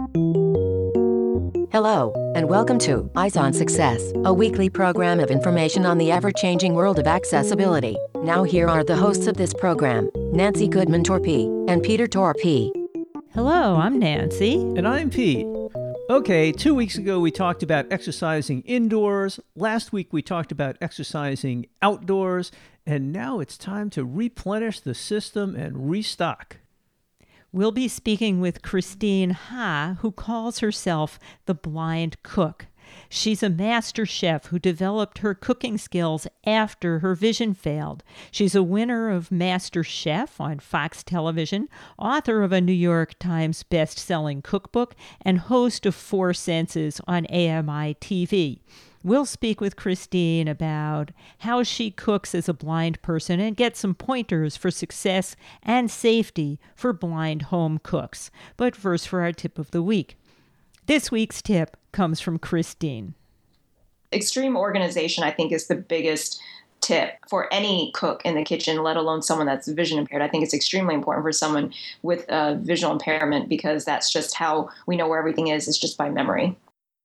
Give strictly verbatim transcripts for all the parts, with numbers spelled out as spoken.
Hello, and welcome to Eyes on Success, a weekly program of information on the ever-changing world of accessibility. Now here are the hosts of this program, Nancy Goodman-Torpey and Peter Torpey. Hello, I'm Nancy. And I'm Pete. Okay, two weeks ago we talked about exercising indoors. Last week we talked about exercising outdoors. And now it's time to replenish the system and restock. We'll be speaking with Christine Ha, who calls herself the Blind Cook. She's a master chef who developed her cooking skills after her vision failed. She's a winner of Master Chef on Fox Television, author of a New York Times best-selling cookbook, and host of Four Senses on A M I T V. We'll speak with Christine about how she cooks as a blind person and get some pointers for success and safety for blind home cooks. But first, for our tip of the week. This week's tip comes from Christine. Extreme organization, I think, is the biggest tip for any cook in the kitchen, let alone someone that's vision impaired. I think it's extremely important for someone with a visual impairment because that's just how we know where everything is. It's just by memory.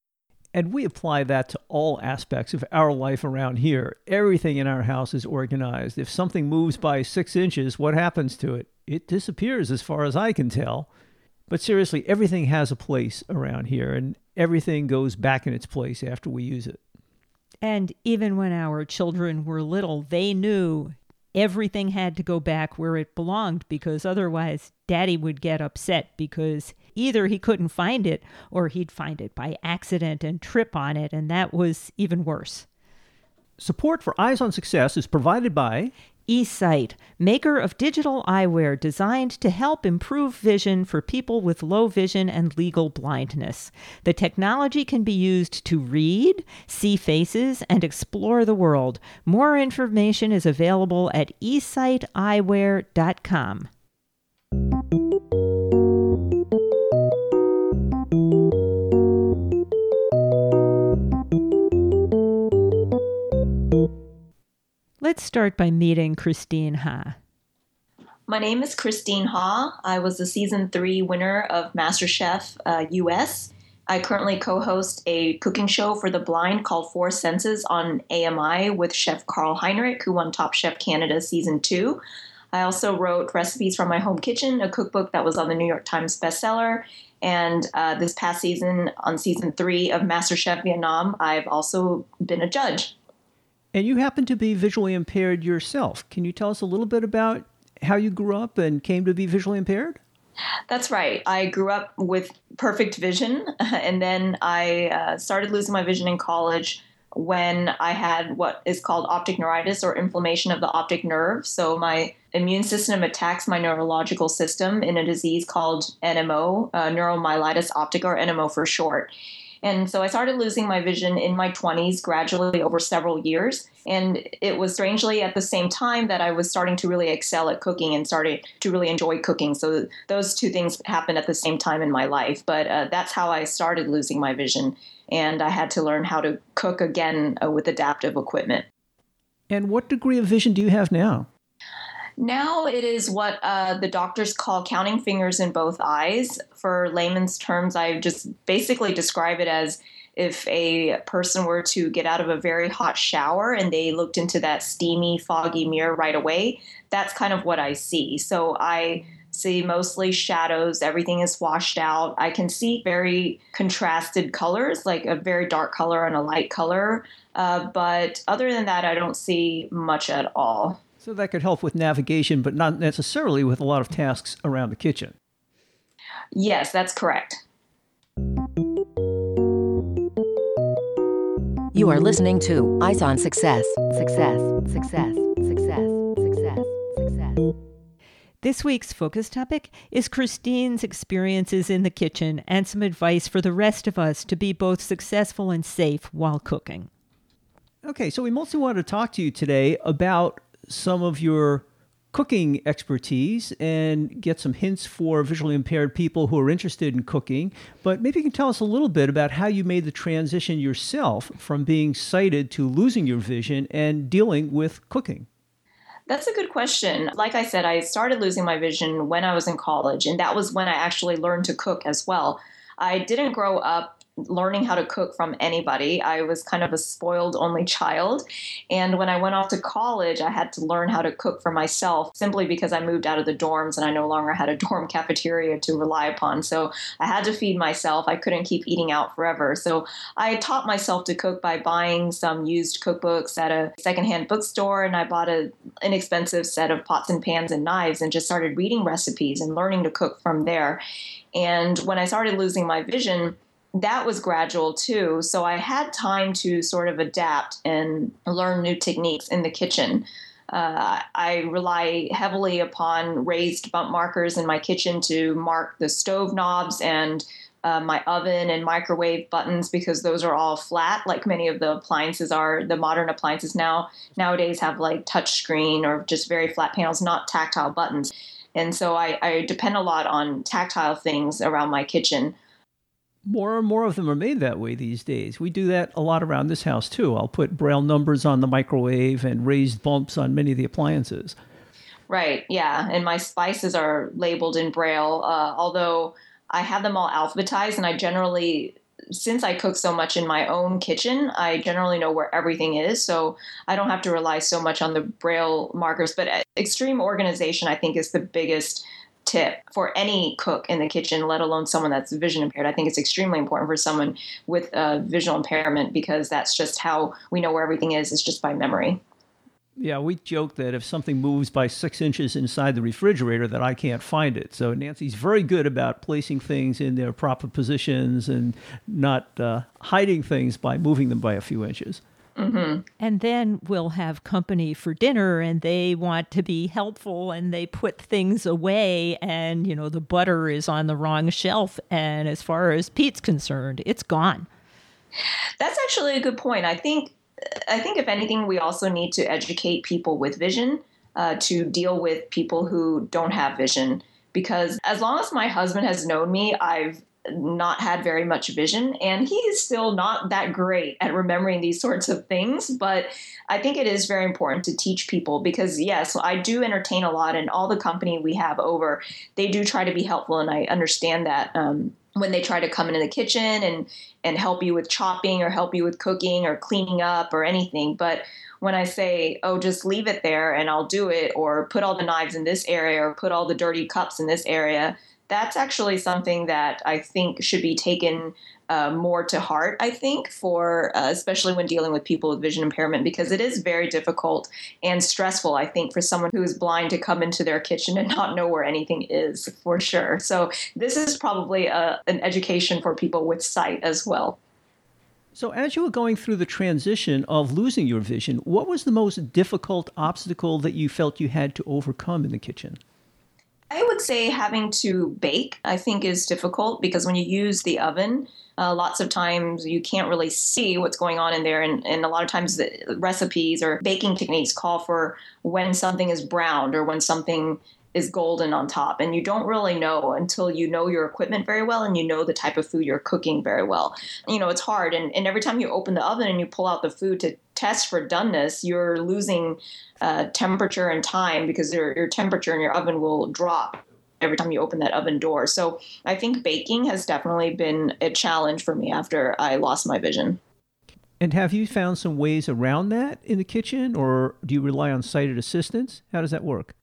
And we apply that to all aspects of our life around here. Everything in our house is organized. If something moves by six inches, what happens to it? It disappears as far as I can tell. But seriously, everything has a place around here, and everything goes back in its place after we use it. And even when our children were little, they knew everything had to go back where it belonged because otherwise Daddy would get upset because either he couldn't find it or he'd find it by accident and trip on it, and that was even worse. Support for Eyes on Success is provided by eSight, maker of digital eyewear designed to help improve vision for people with low vision and legal blindness. The technology can be used to read, see faces, and explore the world. More information is available at e sight eyewear dot com. Let's start by meeting Christine Ha. My name is Christine Ha. I was the season three winner of MasterChef uh, U S. I currently co-host a cooking show for the blind called Four Senses on A M I with Chef Carl Heinrich, who won Top Chef Canada season two. I also wrote Recipes from My Home Kitchen, a cookbook that was on the New York Times bestseller. And uh, this past season, on season three of MasterChef Vietnam, I've also been a judge. And you happen to be visually impaired yourself. Can you tell us a little bit about how you grew up and came to be visually impaired? That's right. I grew up with perfect vision, and then I uh, started losing my vision in college when I had what is called optic neuritis or inflammation of the optic nerve. So my immune system attacks my neurological system in a disease called N M O, uh, neuromyelitis optica, or N M O for short. And so I started losing my vision in my twenties gradually over several years. And it was strangely at the same time that I was starting to really excel at cooking and started to really enjoy cooking. So those two things happened at the same time in my life. But uh, that's how I started losing my vision. And I had to learn how to cook again uh, with adaptive equipment. And what degree of vision do you have now? Now it is what uh, the doctors call counting fingers in both eyes. For layman's terms, I just basically describe it as if a person were to get out of a very hot shower and they looked into that steamy, foggy mirror right away. That's kind of what I see. So I see mostly shadows. Everything is washed out. I can see very contrasted colors, like a very dark color and a light color. Uh, but other than that, I don't see much at all. So that could help with navigation, but not necessarily with a lot of tasks around the kitchen. Yes, that's correct. You are listening to Eyes on Success. Success, success, success, success, success. This week's focus topic is Christine's experiences in the kitchen and some advice for the rest of us to be both successful and safe while cooking. Okay, so we mostly wanted to talk to you today about some of your cooking expertise and get some hints for visually impaired people who are interested in cooking. But maybe you can tell us a little bit about how you made the transition yourself from being sighted to losing your vision and dealing with cooking. That's a good question. Like I said, I started losing my vision when I was in college, and that was when I actually learned to cook as well. I didn't grow up learning how to cook from anybody. I was kind of a spoiled only child. And when I went off to college, I had to learn how to cook for myself simply because I moved out of the dorms and I no longer had a dorm cafeteria to rely upon. So I had to feed myself. I couldn't keep eating out forever. So I taught myself to cook by buying some used cookbooks at a secondhand bookstore. And I bought an inexpensive set of pots and pans and knives and just started reading recipes and learning to cook from there. And when I started losing my vision, that was gradual too. So I had time to sort of adapt and learn new techniques in the kitchen. Uh, I rely heavily upon raised bump markers in my kitchen to mark the stove knobs and uh, my oven and microwave buttons, because those are all flat, like many of the appliances are. The modern appliances now nowadays have like touch screen or just very flat panels, not tactile buttons. And so I, I depend a lot on tactile things around my kitchen. More and more of them are made that way these days. We do that a lot around this house, too. I'll put braille numbers on the microwave and raised bumps on many of the appliances. Right, yeah. And my spices are labeled in braille, uh, although I have them all alphabetized, and I generally, since I cook so much in my own kitchen, I generally know where everything is, so I don't have to rely so much on the braille markers. But extreme organization, I think, is the biggest tip for any cook in the kitchen, let alone someone that's vision impaired. I think it's extremely important for someone with a visual impairment, because that's just how we know where everything is. It's just by memory. Yeah, we joke that if something moves by six inches inside the refrigerator, that I can't find it. So Nancy's very good about placing things in their proper positions and not uh, hiding things by moving them by a few inches. Mm-hmm. And then we'll have company for dinner and they want to be helpful and they put things away and, you know, the butter is on the wrong shelf. And as far as Pete's concerned, it's gone. That's actually a good point. I think, I think if anything, we also need to educate people with vision uh, to deal with people who don't have vision. Because as long as my husband has known me, I've not had very much vision, and he is still not that great at remembering these sorts of things. But I think it is very important to teach people, because yes, I do entertain a lot, and all the company we have over, they do try to be helpful. And I understand that um, when they try to come into the kitchen and, and help you with chopping or help you with cooking or cleaning up or anything. But when I say, oh, just leave it there and I'll do it, or put all the knives in this area or put all the dirty cups in this area, that's actually something that I think should be taken uh, more to heart, I think, for uh, especially when dealing with people with vision impairment, because it is very difficult and stressful, I think, for someone who is blind to come into their kitchen and not know where anything is, for sure. So this is probably a, an education for people with sight as well. So as you were going through the transition of losing your vision, what was the most difficult obstacle that you felt you had to overcome in the kitchen? I would say having to bake, I think, is difficult, because when you use the oven, uh, lots of times you can't really see what's going on in there. And, and a lot of times the recipes or baking techniques call for when something is browned or when something is golden on top. And you don't really know until you know your equipment very well and you know the type of food you're cooking very well. You know, it's hard. And, and every time you open the oven and you pull out the food to test for doneness, you're losing uh, temperature and time, because your, your temperature in your oven will drop every time you open that oven door. So I think baking has definitely been a challenge for me after I lost my vision. And have you found some ways around that in the kitchen, or do you rely on sighted assistance? How does that work?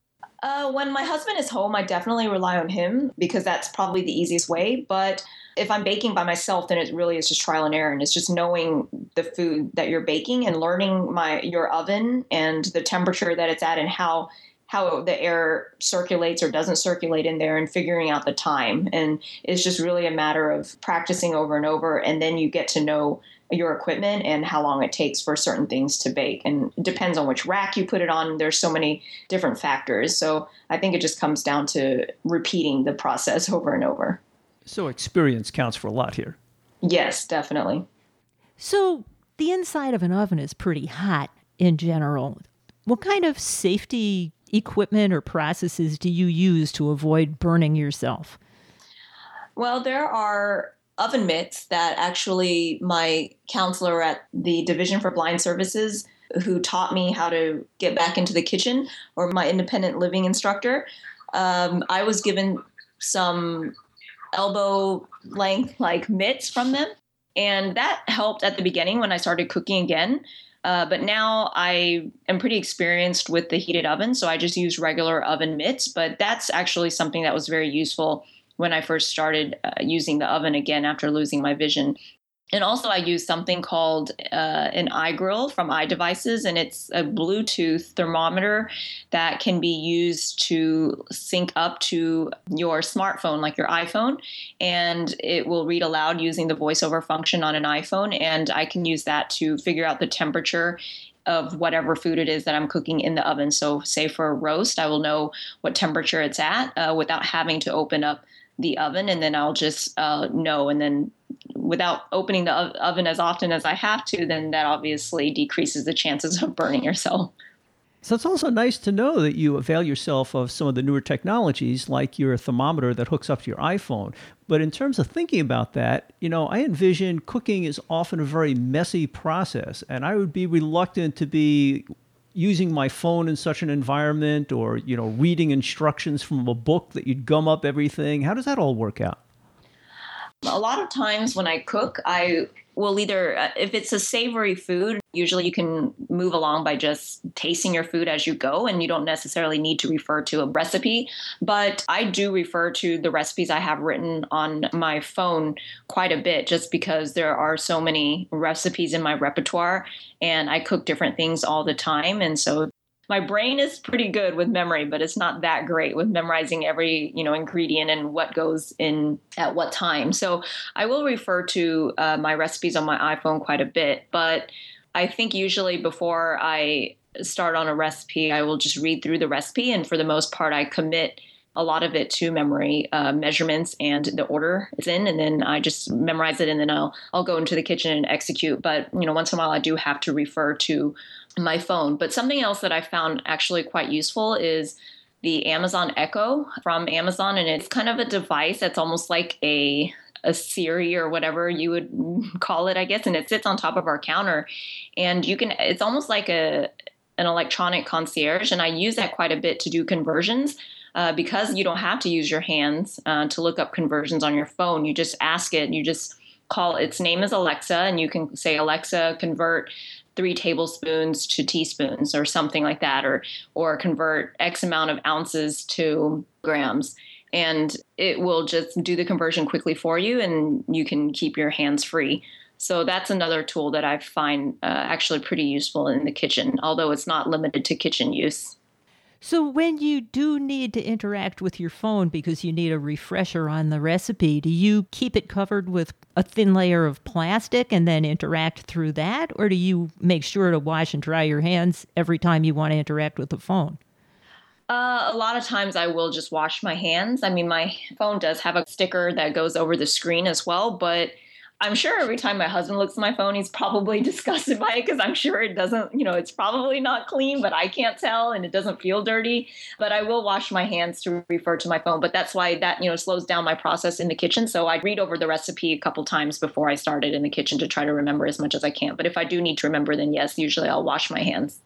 Uh, when my husband is home, I definitely rely on him, because that's probably the easiest way. But if I'm baking by myself, then it really is just trial and error. And it's just knowing the food that you're baking and learning my your oven and the temperature that it's at and how how the air circulates or doesn't circulate in there, and figuring out the time. And it's just really a matter of practicing over and over. And then you get to know your equipment and how long it takes for certain things to bake. And it depends on which rack you put it on. There's so many different factors. So I think it just comes down to repeating the process over and over. So experience counts for a lot here. Yes, definitely. So the inside of an oven is pretty hot in general. What kind of safety equipment or processes do you use to avoid burning yourself? Well, there are oven mitts that actually my counselor at the Division for Blind Services, who taught me how to get back into the kitchen, or my independent living instructor, um, I was given some elbow length like mitts from them. And that helped at the beginning when I started cooking again. Uh, but now I am pretty experienced with the heated oven, so I just use regular oven mitts. But that's actually something that was very useful when I first started uh, using the oven again after losing my vision. And also I use something called uh, an iGrill from iDevices, and it's a Bluetooth thermometer that can be used to sync up to your smartphone, like your iPhone, and it will read aloud using the voiceover function on an iPhone, and I can use that to figure out the temperature of whatever food it is that I'm cooking in the oven. So say for a roast, I will know what temperature it's at uh, without having to open up the oven, and then I'll just uh, know. And then without opening the oven as often as I have to, then that obviously decreases the chances of burning yourself. So it's also nice to know that you avail yourself of some of the newer technologies like your thermometer that hooks up to your iPhone. But in terms of thinking about that, you know, I envision cooking is often a very messy process, and I would be reluctant to be using my phone in such an environment, or, you know, reading instructions from a book that you'd gum up everything. How does that all work out? A lot of times when I cook, I will either, if it's a savory food, usually you can move along by just tasting your food as you go, and you don't necessarily need to refer to a recipe. But I do refer to the recipes I have written on my phone quite a bit, just because there are so many recipes in my repertoire, and I cook different things all the time. And so my brain is pretty good with memory, but it's not that great with memorizing every, you know, ingredient and what goes in at what time. So I will refer to uh, my recipes on my iPhone quite a bit, but I think usually before I start on a recipe, I will just read through the recipe. And for the most part, I commit a lot of it to memory, uh, measurements and the order it's in. And then I just memorize it, and then I'll, I'll go into the kitchen and execute. But, you know, once in a while I do have to refer to my phone. But something else that I found actually quite useful is the Amazon Echo from Amazon. And it's kind of a device that's almost like a a Siri or whatever you would call it, I guess. And it sits on top of our counter, and you can, it's almost like a an electronic concierge. And I use that quite a bit to do conversions. Uh, because you don't have to use your hands uh, to look up conversions on your phone. You just ask it. You just call, its name is Alexa, and you can say, Alexa, convert three tablespoons to teaspoons or something like that, or or convert X amount of ounces to grams. And it will just do the conversion quickly for you, and you can keep your hands free. So that's another tool that I find uh, actually pretty useful in the kitchen, although it's not limited to kitchen use. So when you do need to interact with your phone because you need a refresher on the recipe, do you keep it covered with a thin layer of plastic and then interact through that? Or do you make sure to wash and dry your hands every time you want to interact with the phone? Uh, a lot of times I will just wash my hands. I mean, my phone does have a sticker that goes over the screen as well, but I'm sure every time my husband looks at my phone, he's probably disgusted by it, because I'm sure it doesn't, you know, it's probably not clean, but I can't tell, and it doesn't feel dirty. But I will wash my hands to refer to my phone. But that's why that, you know, slows down my process in the kitchen. So I read over the recipe a couple times before I started in the kitchen to try to remember as much as I can. But if I do need to remember, then yes, usually I'll wash my hands.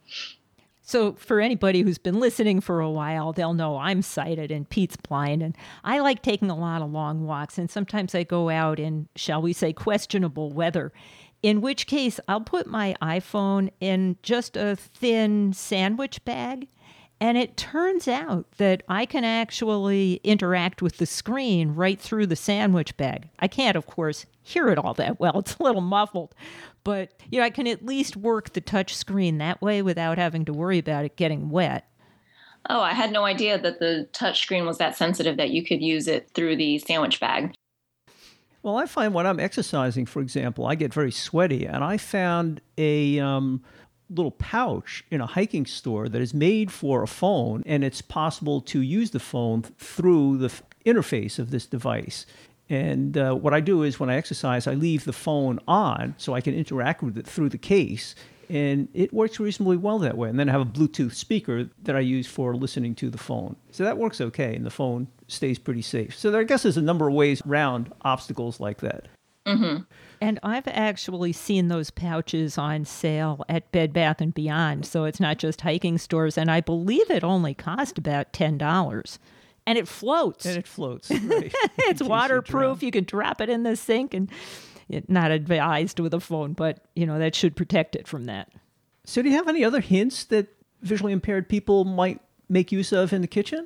So for anybody who's been listening for a while, they'll know I'm sighted and Pete's blind. And I like taking a lot of long walks. And sometimes I go out in, shall we say, questionable weather, in which case I'll put my iPhone in just a thin sandwich bag. And it turns out that I can actually interact with the screen right through the sandwich bag. I can't, of course, hear it all that well. It's a little muffled. But, you know, I can at least work the touch screen that way without having to worry about it getting wet. Oh, I had no idea that the touch screen was that sensitive that you could use it through the sandwich bag. Well, I find when I'm exercising, for example, I get very sweaty, and I found a um, little pouch in a hiking store that is made for a phone, and it's possible to use the phone through the f- interface of this device. And uh, what I do is when I exercise, I leave the phone on so I can interact with it through the case. And it works reasonably well that way. And then I have a Bluetooth speaker that I use for listening to the phone. So that works okay, and the phone stays pretty safe. So there, I guess there's a number of ways around obstacles like that. Mm-hmm. And I've actually seen those pouches on sale at Bed Bath and Beyond. So it's not just hiking stores. And I believe it only cost about ten dollars. And it floats. And it floats. Right. It's waterproof. You, you can drop it in the sink, and it, not advised with a phone, but you know that should protect it from that. So do you have any other hints that visually impaired people might make use of in the kitchen?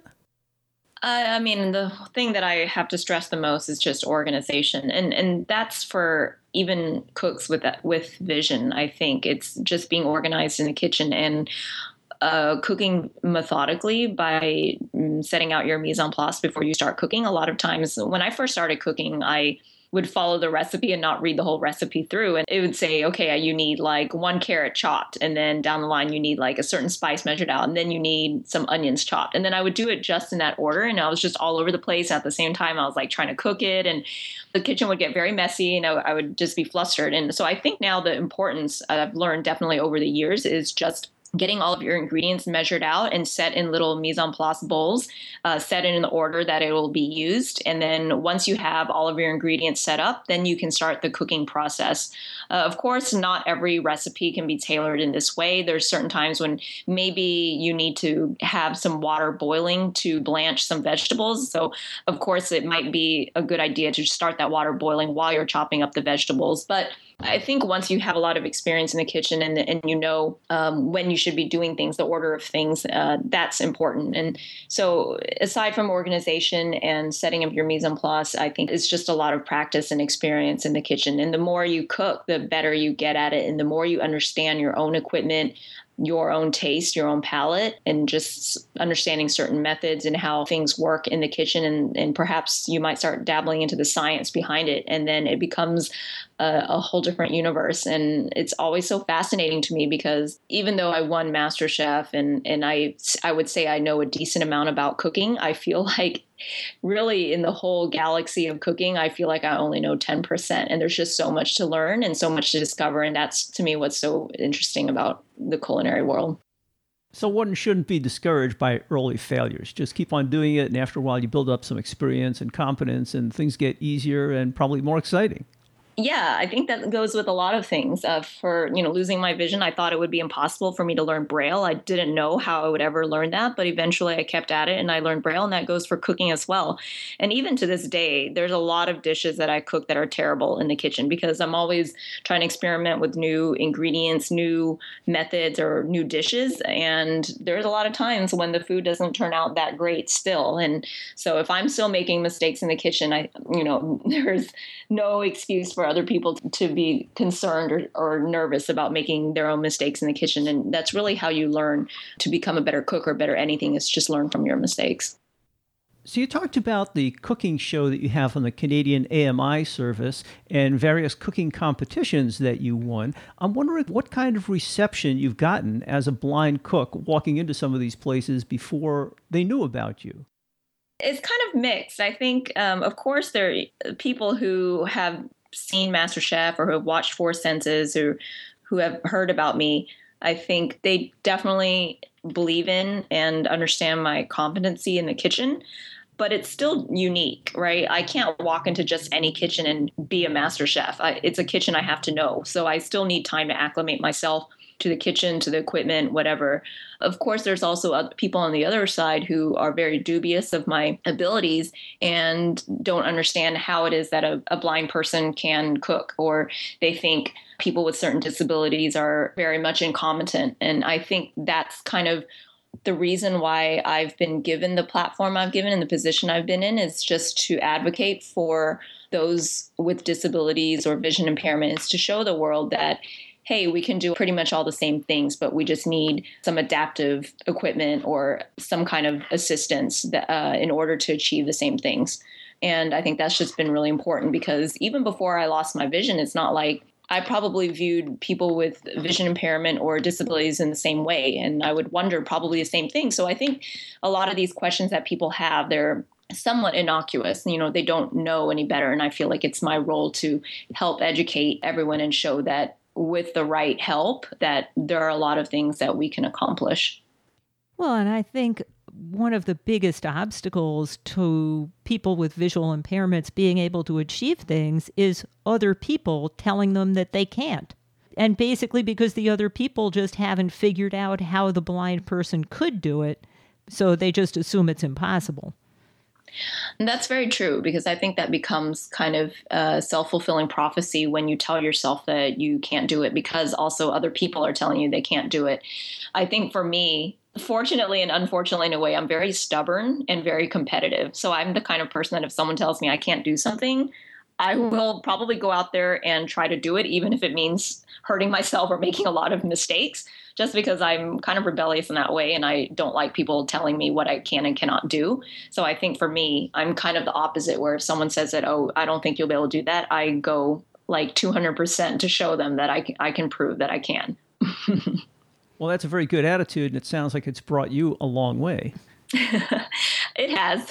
Uh, I mean, the thing that I have to stress the most is just organization, and and that's for even cooks with that, with vision. I think it's just being organized in the kitchen and uh, cooking methodically by setting out your mise en place before you start cooking. A lot of times, when I first started cooking, I would follow the recipe and not read the whole recipe through. And it would say, okay, you need like one carrot chopped. And then down the line, you need like a certain spice measured out. And then you need some onions chopped. And then I would do it just in that order. And I was just all over the place. At the same time, I was like trying to cook it. And the kitchen would get very messy and I, I would just be flustered. And so I think now the importance I've learned definitely over the years is just getting all of your ingredients measured out and set in little mise en place bowls, uh, set it in the order that it will be used. And then once you have all of your ingredients set up, then you can start the cooking process. Uh, of course, not every recipe can be tailored in this way. There's certain times when maybe you need to have some water boiling to blanch some vegetables. So of course, it might be a good idea to start that water boiling while you're chopping up the vegetables. But I think once you have a lot of experience in the kitchen and, and you know um, when you should be doing things, the order of things, uh, that's important. And so aside from organization and setting up your mise en place, I think it's just a lot of practice and experience in the kitchen. And the more you cook, the better you get at it. And the more you understand your own equipment, your own taste, your own palate, and just understanding certain methods and how things work in the kitchen. And, and perhaps you might start dabbling into the science behind it. And then it becomes a, a whole different universe. And it's always so fascinating to me because even though I won MasterChef and, and I, I would say I know a decent amount about cooking, I feel like really in the whole galaxy of cooking, I feel like I only know ten percent. And there's just so much to learn and so much to discover. And that's, to me, what's so interesting about the culinary world. So one shouldn't be discouraged by early failures. Just keep on doing it. And after a while, you build up some experience and competence and things get easier and probably more exciting. Yeah, I think that goes with a lot of things. Uh, for, you know, losing my vision, I thought it would be impossible for me to learn Braille. I didn't know how I would ever learn that, but eventually I kept at it and I learned Braille, and that goes for cooking as well. And even to this day, there's a lot of dishes that I cook that are terrible in the kitchen because I'm always trying to experiment with new ingredients, new methods, or new dishes. And there's a lot of times when the food doesn't turn out that great still. And so if I'm still making mistakes in the kitchen, I, you know, there's no excuse for other people to be concerned or, or nervous about making their own mistakes in the kitchen. And that's really how you learn to become a better cook or better anything, is just learn from your mistakes. So you talked about the cooking show that you have on the Canadian A M I service and various cooking competitions that you won. I'm wondering what kind of reception you've gotten as a blind cook walking into some of these places before they knew about you. It's kind of mixed. I think, um, of course, there are people who have seen MasterChef or who have watched Four Senses or who have heard about me. I think they definitely believe in and understand my competency in the kitchen, but it's still unique, right? I can't walk into just any kitchen and be a master chef. I, it's a kitchen I have to know. So I still need time to acclimate myself to the kitchen, to the equipment, whatever. Of course, there's also other people on the other side who are very dubious of my abilities and don't understand how it is that a, a blind person can cook, or they think people with certain disabilities are very much incompetent. And I think that's kind of the reason why I've been given the platform I've given and the position I've been in, is just to advocate for those with disabilities or vision impairments, to show the world that, hey, we can do pretty much all the same things, but we just need some adaptive equipment or some kind of assistance that, uh, in order to achieve the same things. And I think that's just been really important, because even before I lost my vision, it's not like I probably viewed people with vision impairment or disabilities in the same way. And I would wonder probably the same thing. So I think a lot of these questions that people have, they're somewhat innocuous. You know, they don't know any better. And I feel like it's my role to help educate everyone and show that with the right help, that there are a lot of things that we can accomplish. Well, and I think one of the biggest obstacles to people with visual impairments being able to achieve things is other people telling them that they can't. And basically because the other people just haven't figured out how the blind person could do it, so they just assume it's impossible. And that's very true, because I think that becomes kind of a self-fulfilling prophecy when you tell yourself that you can't do it because also other people are telling you they can't do it. I think for me, fortunately and unfortunately in a way, I'm very stubborn and very competitive. So I'm the kind of person that if someone tells me I can't do something, I will probably go out there and try to do it, even if it means hurting myself or making a lot of mistakes, just because I'm kind of rebellious in that way. And I don't like people telling me what I can and cannot do. So I think for me, I'm kind of the opposite, where if someone says that, oh, I don't think you'll be able to do that, I go like two hundred percent to show them that I can, I can prove that I can. Well, that's a very good attitude, and it sounds like it's brought you a long way. It has.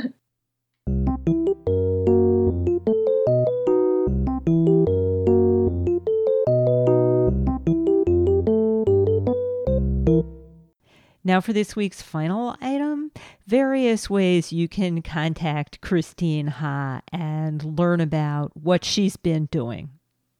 Now for this week's final item, various ways you can contact Christine Ha and learn about what she's been doing.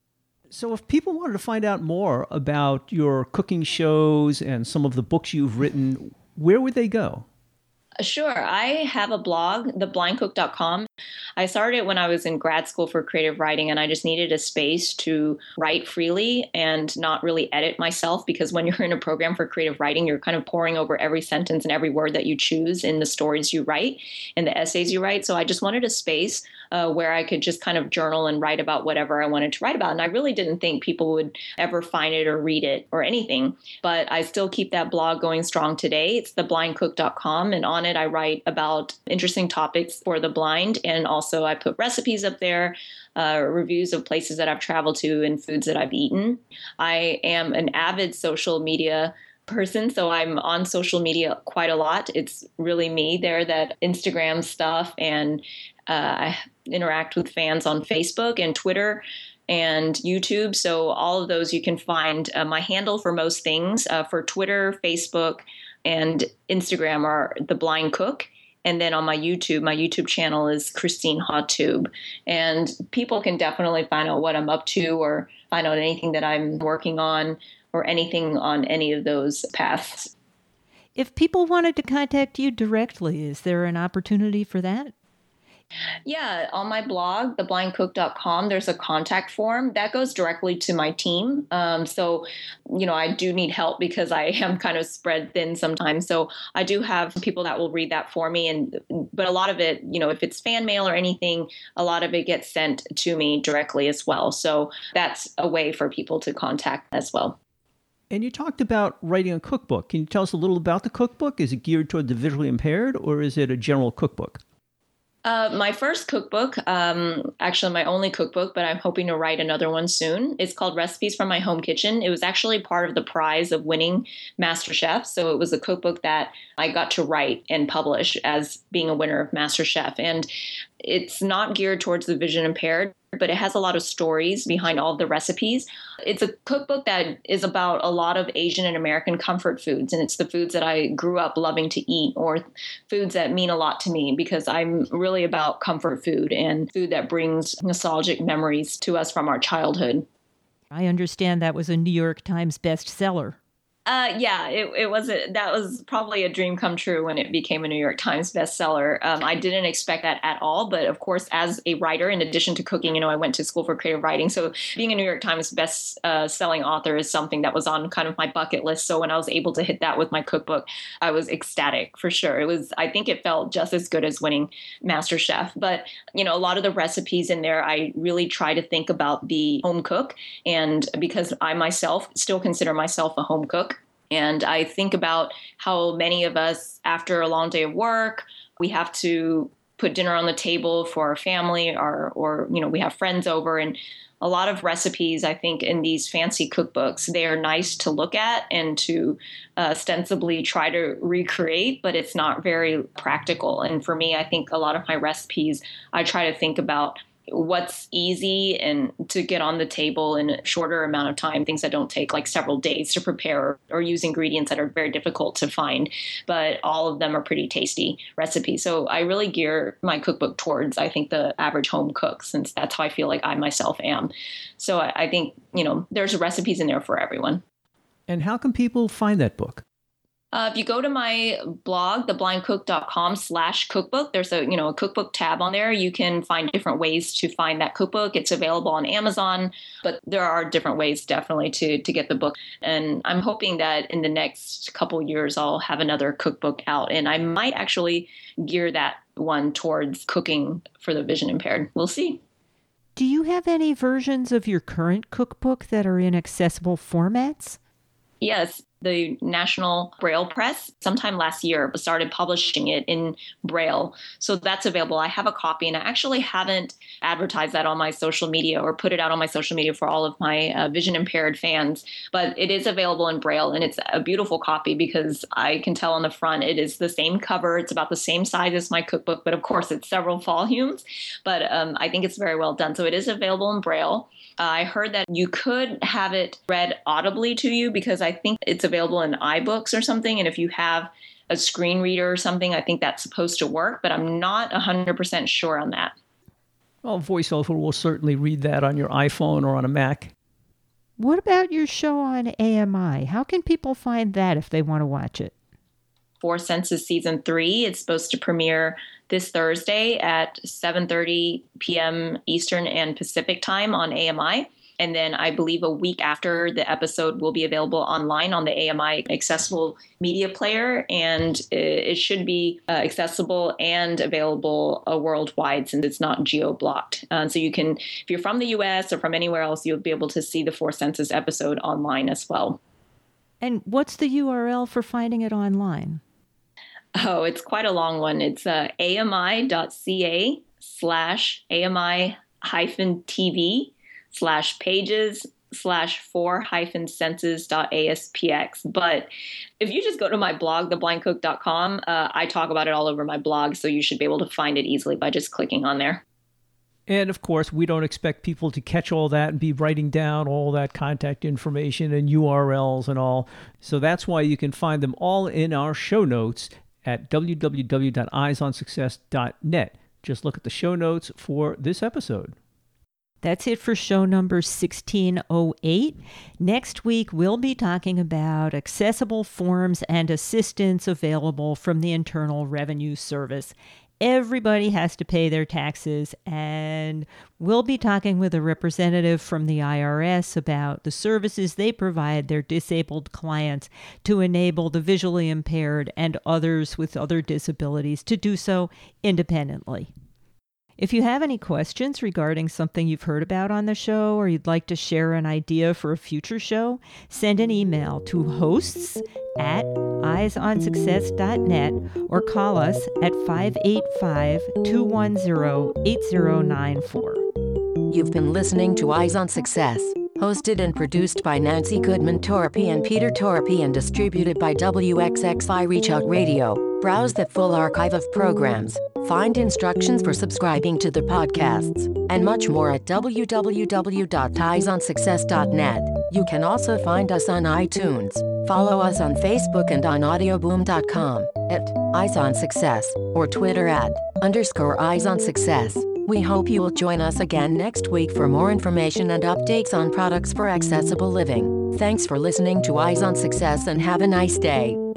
So if people wanted to find out more about your cooking shows and some of the books you've written, where would they go? Sure. I have a blog, the blind cook dot com. I started it when I was in grad school for creative writing, and I just needed a space to write freely and not really edit myself, because when you're in a program for creative writing, you're kind of poring over every sentence and every word that you choose in the stories you write and the essays you write. So I just wanted a space uh, where I could just kind of journal and write about whatever I wanted to write about. And I really didn't think people would ever find it or read it or anything, but I still keep that blog going strong today. It's the blind cook dot com, and on it I write about interesting topics for the blind, and also I put recipes up there, uh, reviews of places that I've traveled to and foods that I've eaten. I am an avid social media person, so I'm on social media quite a lot. It's really me there, that Instagram stuff, and uh, I interact with fans on Facebook and Twitter and YouTube. So all of those you can find. Uh, my handle for most things uh, for Twitter, Facebook, and Instagram are The Blind Cook. And then on my YouTube, my YouTube channel is Christine Ha Tube. And people can definitely find out what I'm up to or find out anything that I'm working on or anything on any of those paths. If people wanted to contact you directly, is there an opportunity for that? Yeah, on my blog, the blind cook dot com, there's a contact form that goes directly to my team. Um, so, you know, I do need help because I am kind of spread thin sometimes. So I do have people that will read that for me. And but a lot of it, you know, if it's fan mail or anything, a lot of it gets sent to me directly as well. So that's a way for people to contact as well. And you talked about writing a cookbook. Can you tell us a little about the cookbook? Is it geared toward the visually impaired, or is it a general cookbook? Uh, my first cookbook, um, actually my only cookbook, but I'm hoping to write another one soon. It's called Recipes from My Home Kitchen. It was actually part of the prize of winning MasterChef. So it was a cookbook that I got to write and publish as being a winner of MasterChef. And it's not geared towards the vision impaired, but it has a lot of stories behind all of the recipes. It's a cookbook that is about a lot of Asian and American comfort foods, and it's the foods that I grew up loving to eat, or foods that mean a lot to me, because I'm really about comfort food and food that brings nostalgic memories to us from our childhood. I understand that was a New York Times bestseller. Uh, yeah, it, it was a, that was probably a dream come true when it became a New York Times bestseller. Um, I didn't expect that at all. But of course, as a writer, in addition to cooking, you know, I went to school for creative writing. So being a New York Times best uh, selling author is something that was on kind of my bucket list. So when I was able to hit that with my cookbook, I was ecstatic for sure. It was, I think it felt just as good as winning MasterChef. But, you know, a lot of the recipes in there, I really try to think about the home cook. And because I myself still consider myself a home cook, and I think about how many of us, after a long day of work, we have to put dinner on the table for our family, or, or, you know, we have friends over. And a lot of recipes, I think, in these fancy cookbooks, they are nice to look at and to uh, ostensibly try to recreate, but it's not very practical. And for me, I think a lot of my recipes, I try to think about what's easy and to get on the table in a shorter amount of time, things that don't take like several days to prepare, or use ingredients that are very difficult to find, but all of them are pretty tasty recipes. So I really gear my cookbook towards, I think, the average home cook, since that's how I feel like I myself am. So I, I think, you know, there's recipes in there for everyone. And how can people find that book? Uh, if you go to my blog, the blind cook dot com slash cookbook, there's a, you know, a cookbook tab on there. You can find different ways to find that cookbook. It's available on Amazon, but there are different ways definitely to, to get the book. And I'm hoping that in the next couple years, I'll have another cookbook out, and I might actually gear that one towards cooking for the vision impaired. We'll see. Do you have any versions of your current cookbook that are in accessible formats? Yes. The National Braille Press, sometime last year, started publishing it in Braille. So that's available. I have a copy, and I actually haven't advertised that on my social media or put it out on my social media for all of my uh, vision impaired fans. But it is available in Braille, and it's a beautiful copy because I can tell on the front it is the same cover. It's about the same size as my cookbook, but of course it's several volumes. But um, I think it's very well done. So it is available in Braille. Uh, I heard that you could have it read audibly to you because I think it's available in iBooks or something. And if you have a screen reader or something, I think that's supposed to work, but I'm not one hundred percent sure on that. Well, VoiceOver will certainly read that on your iPhone or on a Mac. What about your show on A M I? How can people find that if they want to watch it? Four Senses Season three. It's supposed to premiere this Thursday at seven thirty p.m. Eastern and Pacific time on A M I. And then I believe a week after, the episode will be available online on the A M I accessible media player. And it should be uh, accessible and available uh, worldwide since it's not geo-blocked. Uh, so you can, if you're from the U S or from anywhere else, you'll be able to see the Four Senses episode online as well. And what's the U R L for finding it online? Oh, it's quite a long one. It's uh, ami.ca slash ami hyphen TV slash pages slash four hyphen senses dot aspx. But if you just go to my blog, the blind cook dot com, uh, I talk about it all over my blog, so you should be able to find it easily by just clicking on there. And of course, we don't expect people to catch all that and be writing down all that contact information and U R Ls and all. So that's why you can find them all in our show notes at w w w dot eyes on success dot net. Just look at the show notes for this episode. That's it for show number sixteen oh eight. Next week, we'll be talking about accessible forms and assistance available from the Internal Revenue Service. Everybody has to pay their taxes, and we'll be talking with a representative from the I R S about the services they provide their disabled clients to enable the visually impaired and others with other disabilities to do so independently. If you have any questions regarding something you've heard about on the show, or you'd like to share an idea for a future show, send an email to hosts at eyes on success dot net or call us at five eight five, two one zero, eight zero nine four. You've been listening to Eyes on Success, hosted and produced by Nancy Goodman Torpy and Peter Torpy and distributed by W X X I Reach Out Radio. Browse the full archive of programs, find instructions for subscribing to the podcasts, and much more at w w w dot eyes on success dot net. You can also find us on iTunes. Follow us on Facebook and on audioboom dot com at Eyes on Success or Twitter at underscore Eyes on Success. We hope you will join us again next week for more information and updates on products for accessible living. Thanks for listening to Eyes on Success and have a nice day.